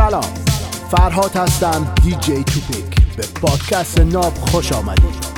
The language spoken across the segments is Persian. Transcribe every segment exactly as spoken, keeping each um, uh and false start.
سلام، فرهاد هستم، دی جی توپیک. به پادکست ناب خوش آمدید.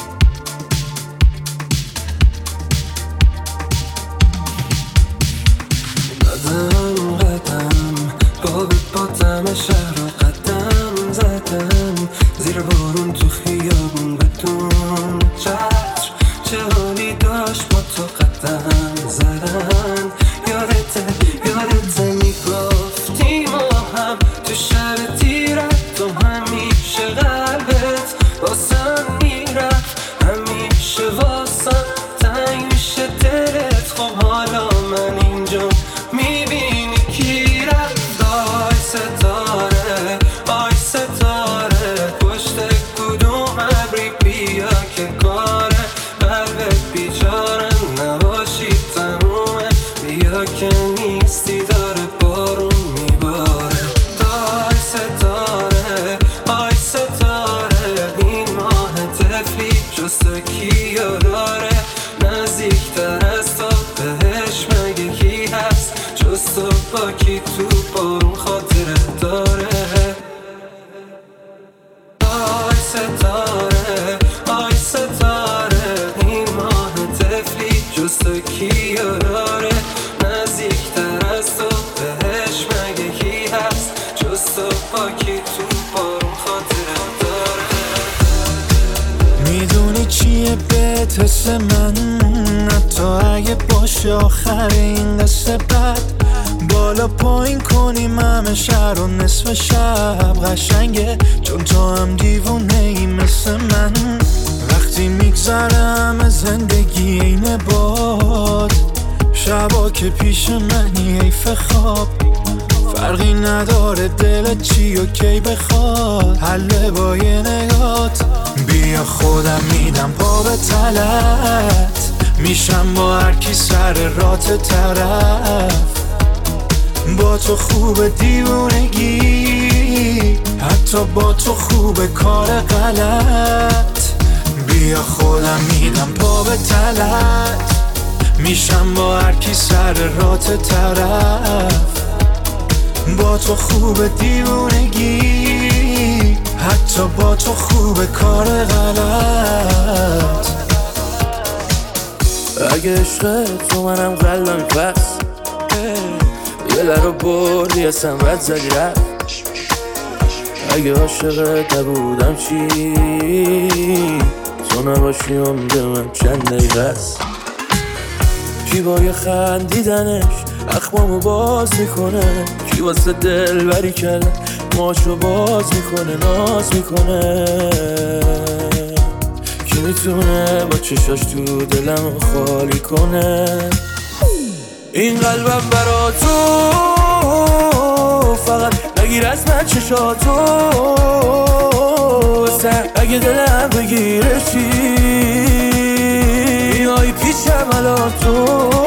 قدم قدم بابی با دم شهر رو قدم زدم، زیر بارون تو خیابون بدون چتر، چه حالی داشت با تو قدم زدن. یادته یادته میگفتی ما هم تو شب تیرت، تو همیشه قلبت واسم میرفت، همیشه واسم تنگ میشه دلت. خب حالا من اینجا میبینی کی رفت؟ آی ستاره آی ستاره، پشت کدوم ابری بیا که کاره قلبت بیچاره نباشی تمومه، بیا که نیستی داره بارون میباره. آی ستاره آی ستاره، این ماه تفلی جز تو کیو داره؟ نزدیکتر از تو بهش مگه کی هست جز تو؟ با کی تو بارون خاطره داره؟ آی ستاره آی ستاره، این ماه تفلی جز تو کیو داره؟ نزدیکتر از تو بهش مگه کی هست جز تو؟ با کی تو بارون خاطره داره؟ میدونی چیه بهت حس من؟ حتی اگه باشه آخر این قصه بد، بالا پایین کنیم همه شهر و نصف شب قشنگه، چون تو هم دیوونه ای مثل من. وقتی میگذره همه زندگی اینه باد، شبا که پیش منی حیف خواب، فرقی نداره دلت چی و کی بخواد، حله با یه نگات. بیا خودم میدم پا به تلت، میشم با هر کی سر رات طرف، با تو خوب دیوونگی، حتی با تو خوب کار غلط. بیا خودم میدم پا به تلت، میشم با هر کی سر رات طرف، با تو خوب دیوونگی، حتی با تو خوب کار غلط. اگه عشق تو منم قلبم پس، یه لرو بردی اصلا رد زدی رفت. اگه عاشقت نبودم چی؟ تو نباشی عمر من چند دقیقه است. کی با یه خندیدنش اخمامو باز میکنه، کی واسه دل بری کرده ماشو باز میکنه ناز میکنه، کی میتونه با چشاش تو دلم خالی کنه؟ این قلبم برا تو فقط نگیر از من چشاتو، واسه اگه دلم بگیره چی؟ آی پیشم الان تو.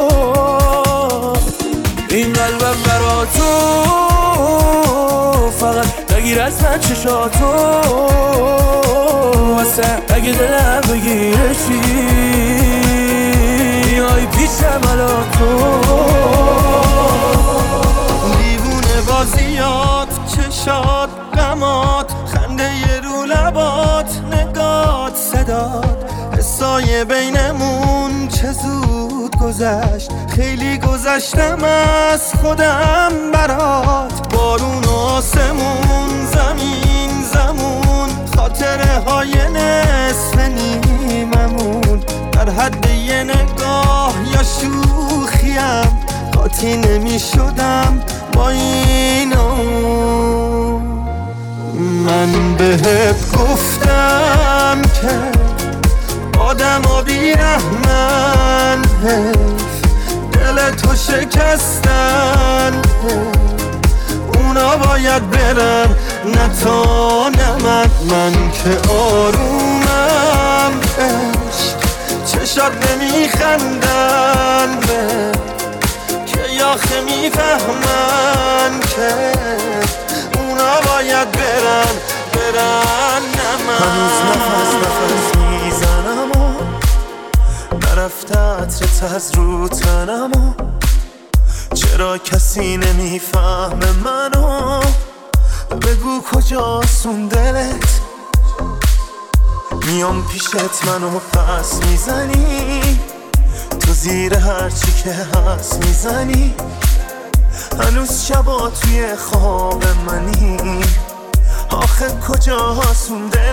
این قلبم برا تو فقط نگیر از من چشاتو، واسه اگه دلم بگیره چی؟ آی پیشم الان تو. دیوونه بازیات، چشات، غمات، خنده ی رو لبات، نگات، صدات، حسای بینمون چه زود گذشت، خیلی گذشتم از خودم برات. بارون و آسمون، زمین زمون، خاطره های نصف نیممون، در حد یه نگاه یا شوخیم قاطی نمی شدم با اینو. من بهت گفتم که آدم ها بیرحمن، دل تو شکستن، اونا باید برن نه تا نه من. من که آرومم عشق، چشات نمیخندن که یاخه میفهمن که اونا باید برن برن نه من. هنوز نفس نفس میزنم و نرفته عطرت از رو تنم و چرا کسی نمیفهمه منو؟ بگو کجاست دلت، میام پیشت منو پس میزنی، تو زیر هرچی که هست میزنی، هنوز شبا توی خواب منی، آخه کجاست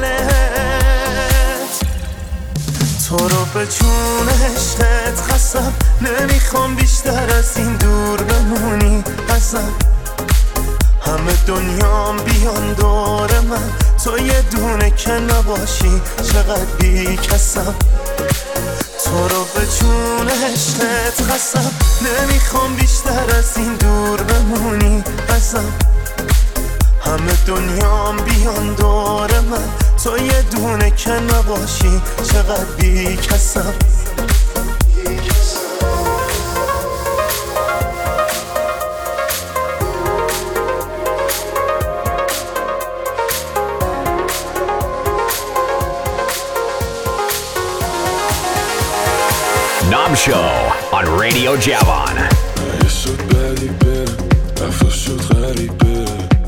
دلت. تو رو به جون عشقت قسم، نمیخوام بیشتر از این دور بمونی ازم، همه دنیام بیان دور من، تو یه دونه که نباشی چقدر بی کسم. تو رو به جون عشقت قسم، نمیخوام بیشتر از این دور بمونی ازم، همه دنیام بیان دور من، تو یه دونه که نباشی چقدر بی کسم. Nom Show on Radio Javon. یه شد بدی بره، رفت شد غریبه،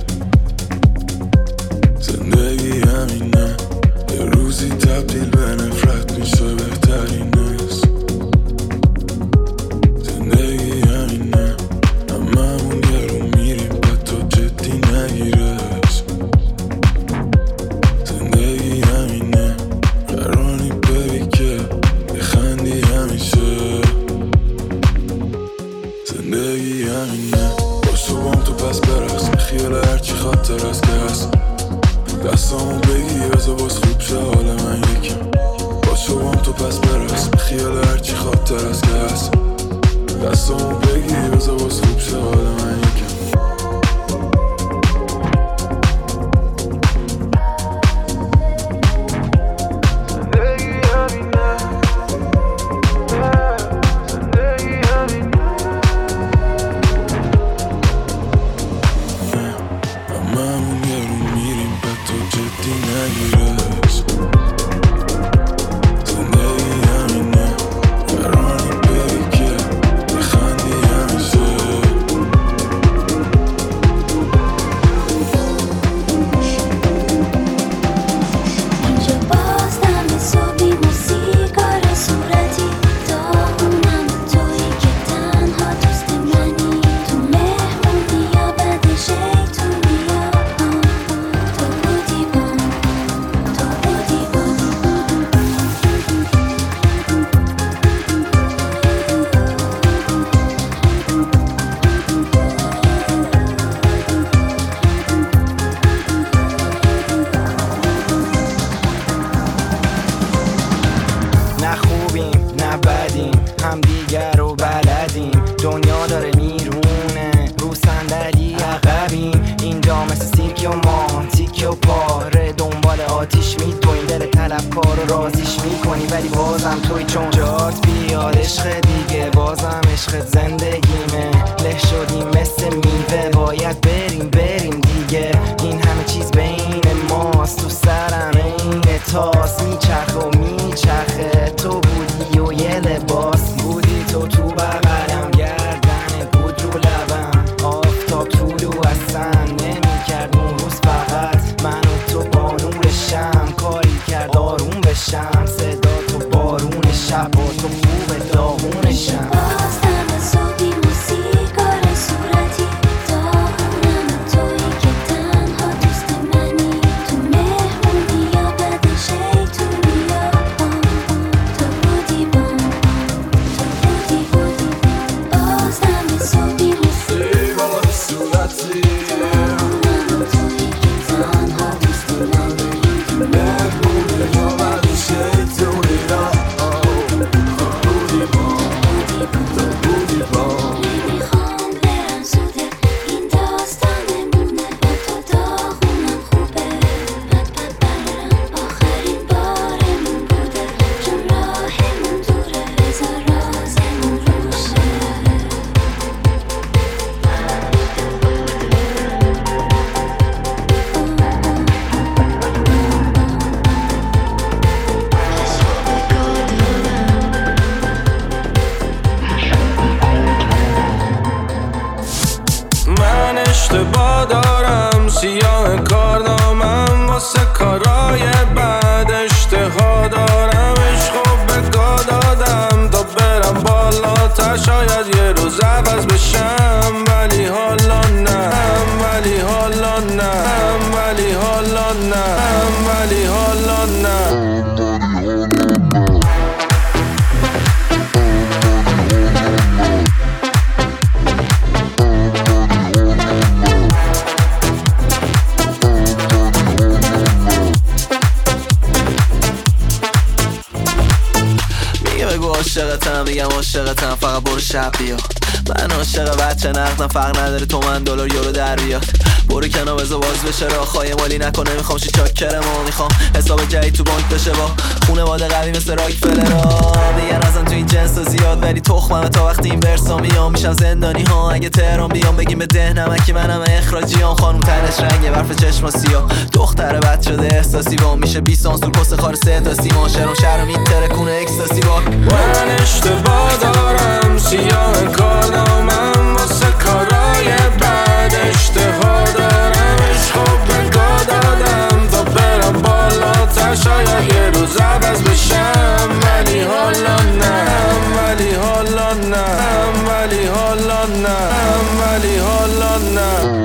زندگی همینه، یه روزی تبدیل به نفرت میشه بهترین است. زندگی همینه، هممون یه رو میریم بعد تو جدی نگیرش. زندگی همینه، قرانی بری که خندی همیشه. زندگی همینه، باشو بام تو پس برقص، خیال هرچی خاطر از که هست، دستامو بگی بذار باز خوب شه حال من یکم. باشو بام تو پس برقص، خیال هرچی خاطر از که هست، دستامو بگی بذار باز خوب شه حال من یکم. سیاه کارنامم واسه کارای بد اشتها دارم عشقو بگا دادم تا برم بالاتر شاید یه روز عوض بشم ولی حالا نه ولی حالا نه ولی حالا نه ولی حالا نه عاشقتم میگم عاشقتم فقط برو شب بیا من عاشق بچه نقدم فرق نداره تومن دلار یورو در بیاد برو کنار بذار باز بشه راه خواهی مالی نکنه میخوام شی چاکرمو میخوام حساب جدید تو بانک بشه با خونواده قوی مثل راکفلرا میگن ازم تو این جنس زیاد ولی تخممه تا وقتی این ورسا میام میشم زندانی ها اگه تهران بیام بگیم به ده نمکی منم اخراجیام خانم تنش رنگه برف چشما سیاه دختر بد شده احساسی با میشه بیست سانسور پست خار سه تا سیما شرم شرم این ترکونه اکستاسی با من اشتباه دارم سیاه کارنامم واسه کارای بد اشتها دارم عشقو بگا دادم تا برم بالاتر شاید یه روز عوض بشم ولی حالا نه ولی حالا نه ولی حالا نه ولی حالا نه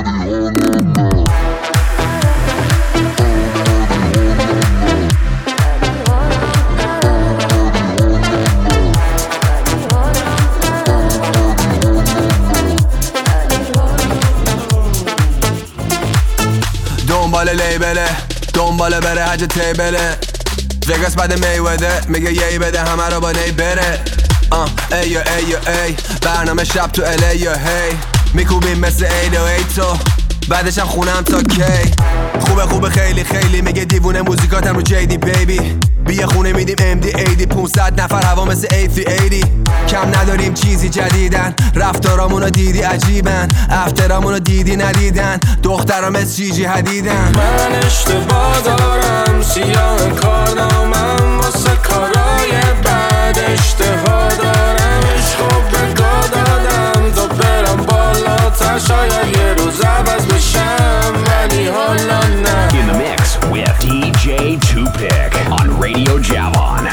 دنبال لیبله دنبال بره حج تیبله وگاس بعد میوده میگه یی بده همه رو با نی بره آه ای یا ای یا ای برنامه شب تو الی یا هی میکوبیم مثل ایل و ای تو بعدش هم خونم تا کی خوبه خوبه خیلی خیلی میگه دیوونه موزیکاتم رو جیدی بیبی بیا خونه میدیم ام دی ایدی پونصد نفر هوا مثل ایتی ایدی کم نداریم چیزی جدیدن رفتارامونو دیدی عجیبن افترامونو دیدی ندیدن دخترام مثل جیجی حدیدن من اشتباه دارم سیاه کارنامم واسه کارای بد اشتها دارم عشقو بگا دادم تا برم بالاتر شاید یه روز عوض بشم ولی حالا نه In the mix with دی جی Tupic on Radio Javon.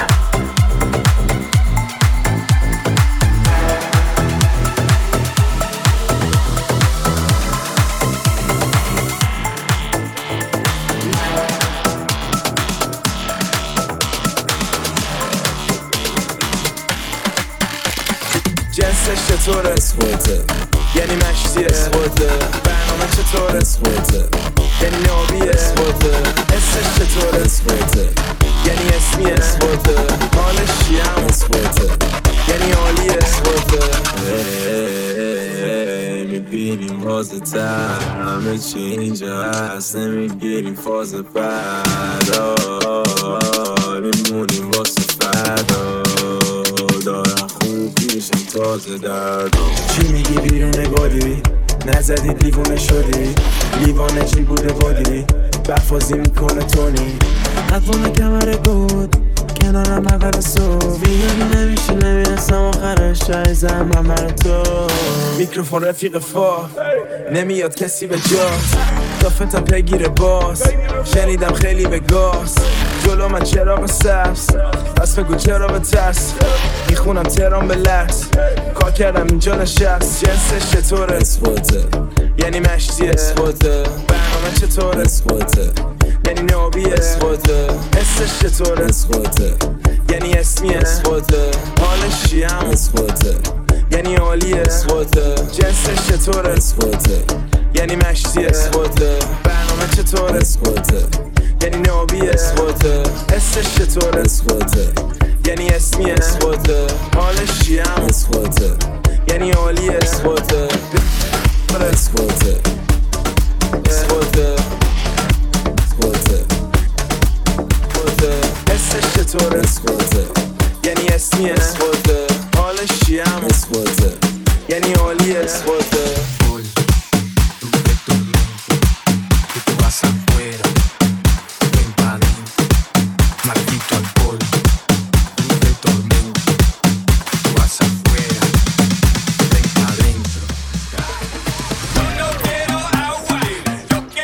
جنسش چطوره؟ اسخوته یعنی مشتی اسخوته برنامه چطوره؟ اسخوته یعنی نابیه اسخوته اسمش چطوره؟ اسخوته یعنی اسمی اسخوته حالش چیه هم اسخوته یعنی عالیه اسخوته میبینیم بازه تر همه چی اینجا هست نمیگیریم فاز فردا میمونیم واسه فردا دارم خوب میشم تازه درد چی میگی بیرون بادی نزدی دیوونه شدی لیوانه چی بوده بادی برفازی میکنه تونی قطعونه کمره بود کنارم اول صبح بیانی نمیشه نمیرسم آخرش عیزم همه تو میکروفون رفیق فا نمیاد کسی به جاست دافتم پیگیر باز شنیدم خیلی به گاز جلو من چراغ سبز پس بگو چرا به ترس میخونم تهران به لرز کار کردم اینجا نشست جنسش چطوره؟ اسخوته یعنی مشتی اسخوته برنامه چطوره؟ اسخوته یعنی نابیه اسخوته حسش چطوره؟ اسخوته یعنی اسمی اسخوته حالش چیه هم اسخوته یعنی عالیه اسخوته جنسش چطوره؟ اسخوته یعنی مشتی اسخوته برنامه چطوره؟ اسخوته یعنی نابیه اسخوته حسش چطوره؟ اسخوته یعنی اسمی اسخوته حالش چیه هم اسخوته یعنی عالیه اسخوته اسخوته اسخوته اسخوته حسش چطوره؟ اسخوته یعنی اسمی اسخوته حالش چیه هم اسخوته یعنی عالیه اسخوته Yo no quiero agua, yo quiero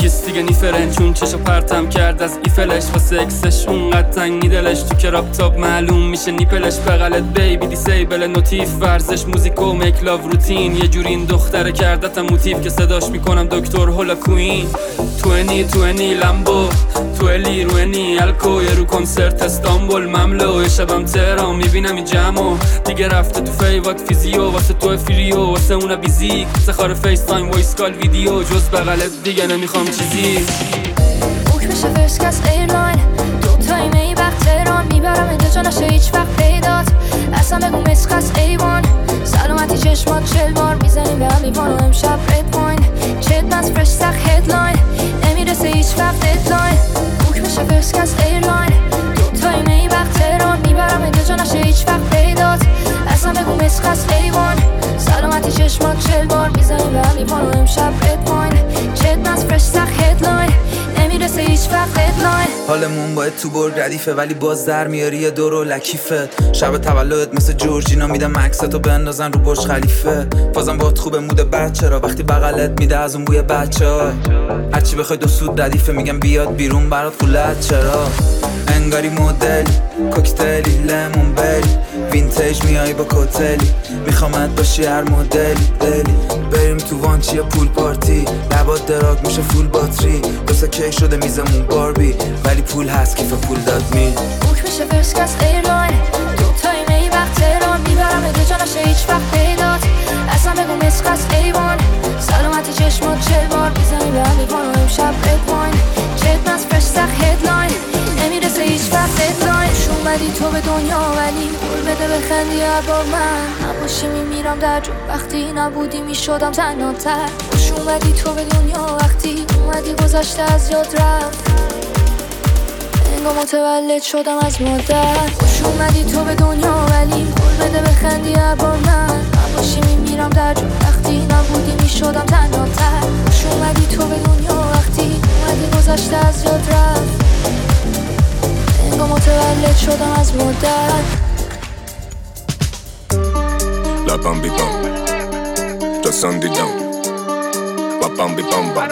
نرگس دیگه نیفرن چون چشو پرتم کرد از ایفلش واسه اکسش اونقدر تنگ میدلش تو کراب تاپ معلوم میشه نیپلش بغلت بیبی دیسیبل نوتیف ورزش موزیک و میک لاو روتین یه جوری این دختره کردتم موتیف که صداش میکنم دکتر هولا کوین توینی توینی لامبو تویلی روینی الکو یه رو کنسرت استانبول مملو شبم تهران میبینم این جمعو دیگه رفته تو فیوات فیزیو واسه تو فریو واسه اونا بیزیک سخار فیس تایم وایس کال ویدیو جز بغلت دیگه نمیخوام چیزی بوک میشه فرسکس ایرلاین دو تایی می وقت تهران میبرم اینجا جا نشه هیچ وقت پیدات اصلا بگو مسخص ایوان سلامتی چشمات چل بار میزنیم به هم میوان و امشب رید پوین چت بس فرش سخ هدلاین نمیرسه هیچ وقت ددلاین بوک میشه فرسکس ایرلاین دو تایی می وقت تهران میبرم اینجا جا نشه هیچ وقت پیدات اصلا بگو مسخص ایوان سلامتی چشمات چل بار میزنیم به هم میوان و امشب رید پوین چت بس فرش سخ هدلاین نمیرسه هیچ وقت ددلاین حالمون باید تو برگ ردیفه ولی باز در میاری یه دور و لکیفت شب تولدت مثل جورجینا میدم عکستو بندازن رو برج خلیفه بازم باید خوبه مود بچه را وقتی بغلت میده از اون بوی بچه ها هرچی بخوای دو سود ردیفه میگم بیاد بیرون برات خولت چرا انگاری مدلی کوکتلی لیمون بری وینتیج میای با کوتلی میخوامت باشی هر مدلی دلی بریم تو وانچی پول پارتی لبات دراگ میشه فول باتری دوستا کی شده میزمون باربی ولی پول هست کیف پول داد می بوک میشه فرسکس ایرلاین دو تایی می وقت تهران میبرم ادو جا نشه هیچ وقت پیدات اصلا بگو مسخص ایوان سلامتی چشمات چل بار میزنی به هم میوان و امشب رید پوین چت بس فرش سخ هدلاین نمیرسه هیچ وقت ددلاین اومدی تو به دنیا ولی قول بده بخندی با من نباشی میمیرم در جو وقتی نبودی میشدم تنها تر خوش اومدی تو به دنیا وقتی اومدی گذشته از یاد رفت انگار متولد شدم از مادر خوش اومدی تو به دنیا ولی قول بده بخندی با من نباشی میمیرم در جو وقتی نبودی میشدم تنها تر خوش اومدی تو به دنیا وقتی اومدی گذشته از یاد رفت انگار متولد شدم از مادر لبم بی بام دستان دیدم لبم بی بام بام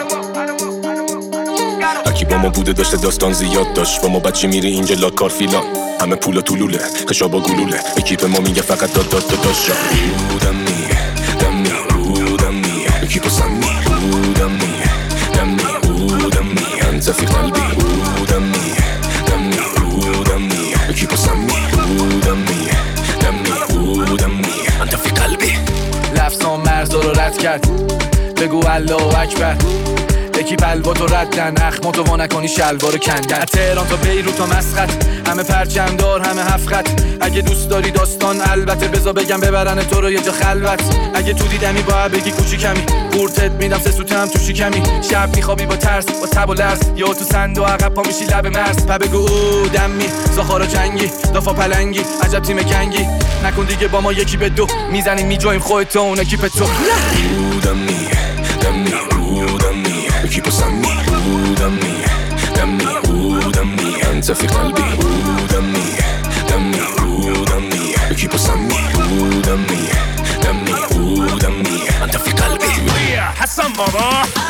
هرکی با ما بوده داشته داستان زیاد داشت با ما بچه میری اینجا لاکار فیلان همه پولا طولوله خشابا گلوله اکیپ ما میگه فقط داد داد داد داشت بودم میه دم میه بودم میه اکیپو سمی بودم میه دم میه بودم میه انت فی قلبی بودم میه دم میه بودم میه اکیپو سمی بودم میه دم میه بودم میه انت فی قلبی لفظان مرزا رو رد کرد بگو الله اکبر اکیپ الباتو ردن اخماتو وا نکنی شلوارو کندن تهران تا بیروت تا مسقط همه پرچمدار همه هفت اگه دوست داری داستان البته بذار بگم ببرن تو رو یه جا خلوت اگه تو دیدمی باید بگی کوچیکمی قورتت میدم سه سوته هم تو شکمی شب میخوابی با ترس با تب و لرز یا تو صندوق عقب پا میشی لب مرز پا بگو او دمی زاخارا جنگی دافا پلنگی عجب تیم گنگی نکن دیگه با ما یکی به دو میزنیم میجویم خودت اون اکیپ تو بودم میه دم میه بودم میه اکیپو سمی بودم میه دم میه بودم میه انت فی قلبی بودم میه دم میه بودم میه اکیپو سمی بودم میه دم میه بودم میه انت فی قلبی حسن بابا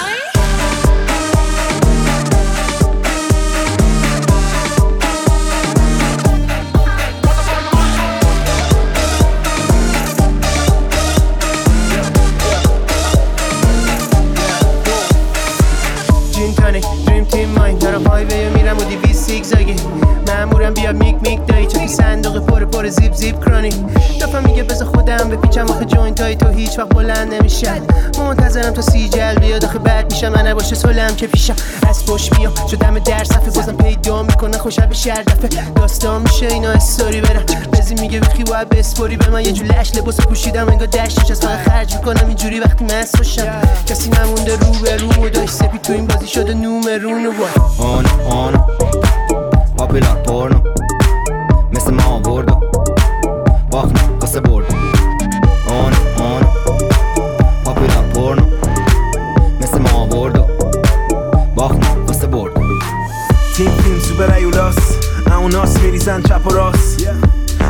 دریم تیم ماین دارم های ویو میرم و دیویز سیگزاگی مامورم بیا میک میک دایی چه صندوق پر پر زیپ زیپ کرانی دفعه میگه بذار خودم بپیچم آخه جوینت های تو هیچ وقت بلند نمیشن منتظرم تا سی جل بیاد آخه بعد میشم من نباشه سلم که پیشم از پشت میام شدم در صفحه بازم پیدا میکنه خوشم به شهر دفعه داستان میشه اینا استوری برم بزی میگه بخی باید بسپوری به من یه جو لش لباس پوشیدم انگار دشتش از فقط خرج میکنم اینجوری وقتی مست باشم کسی نمونده رو به رو داشت سپی تو این بازی شده نومرون و آن آن پاپیلار پورنو مثل ما بردو باخنه قصه برد آن آن پاپیلار پورنو مثل ما بردو باخنه قصه برد تیم فیلم سوپر ایولاس اوناس میریزن چپ و راست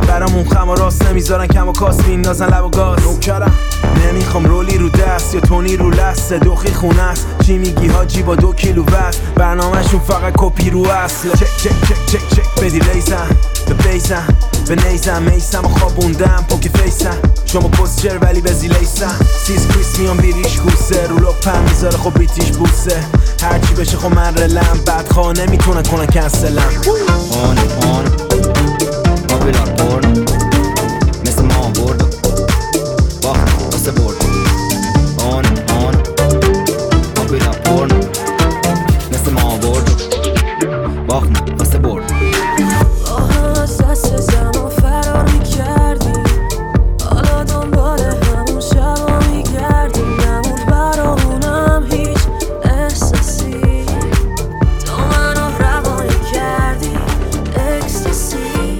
برامون خم و راست نمیذارن کم و کاس میندازن لب و گاز نوکرم نمیخوام رولی رو دست یا تونی رو لسته دوخی خونه است چی میگی حاجی با دو کیلو وزن برنامهشون فقط کپی رو اصل چک چک چک چک چک بدی لیزن به بیزن به نیزم میسم و خوابوندم پوکی فیسم شما پوستچر ولی به زیلیسم سیز کریس میان بیریش کوسه رو لپم میذاره خب بیتیش بوسه هرچی بشه خب من رلم بدخواه نمیتونن کنن کنسلم آن آن آبیلار پرن مثل ما برد باخت واسه برد آن آن آبیلار پرن مثل ما برد باخت واسه برد از دست زمان فرار میکردیم حالا دنبال همون شبا میگردیم نمود برامونم هیچ احساسی تو منو روانی کردی اکستاسی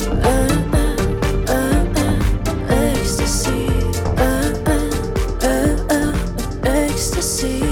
اکستاسی اکستاسی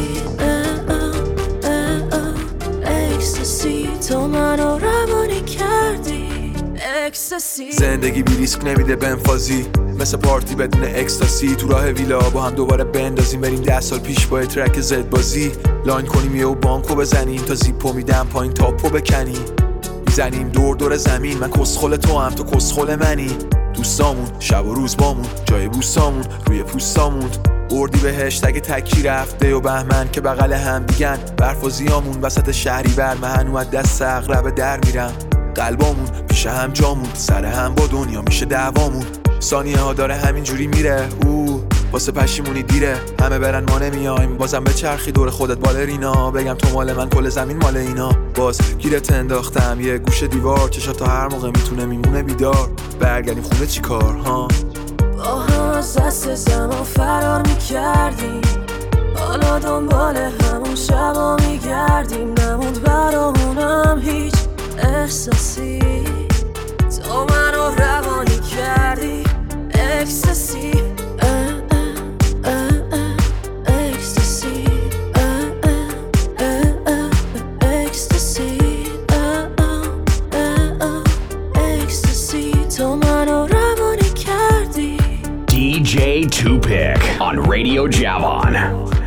اکستاسی تو منو روانی کردی زندگی بی ریسک نمیده بنفازی مثل پارتی بدون اکستاسی تو راه ویلا با هم دوباره بندازیم بریم ده سال پیش با ترک زد بازی لاین کنیم یه و بانکو بزنیم تا زیپو میدم پایین تاپو بکنیم میزنیم دور دور زمین من کسخل تو هم تو کسخل منی دوستامون شب و روز بامون جای بوسامون روی پوستامون اردی بهشت اگه تکی رفته و بهمن که بغل هم دیگن برف و زیامون وسط شهری بر من از دست اغرب در میرم قلبامون پیش هم جامون سر هم با دنیا میشه دعوامون ثانیه ها داره همینجوری میره او واسه پشیمونی دیره همه برن ما نمیایم بازم به چرخی دور خودت بالرینا بگم تو مال من کل زمین مال اینا باز گیرت انداختم یه گوشه دیوار چشا تا هر موقع میتونه میمونه بیدار برگردیم خونه چی کار ها با هم از دست زمان فرار میکردیم حالا دنبال همون شبا میگردیم نمود برامونم هیچ احساسی تو منو روانی کردی اکستاسی اکستاسی اکستاسی اکستاسی تو منو روانی کردی D J two pick on Radio Javon.